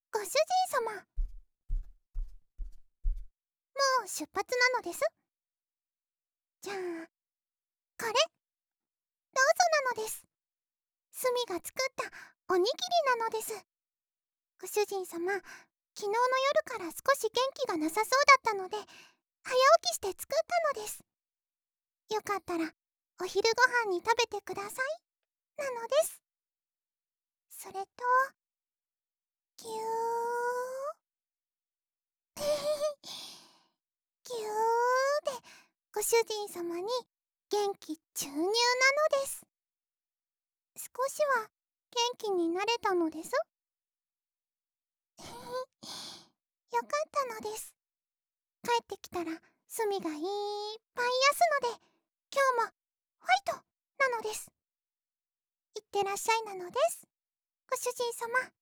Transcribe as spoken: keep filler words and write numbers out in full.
ご主人様、もう出発なのです。じゃあ、これ、どうぞなのです。スミが作ったおにぎりなのです。ご主人様、昨日の夜から少し元気がなさそうだったので、早起きして作ったのです。よかったら、お昼ご飯に食べてください。なのです。それと、ぎゅー。ぎゅーで、ご主人様に元気注入なのです。少しは元気になれたのです。よかったのです。帰ってきたらスミがいっぱい休ので、今日もファイトなのです。いってらっしゃいなのです。ご主人様。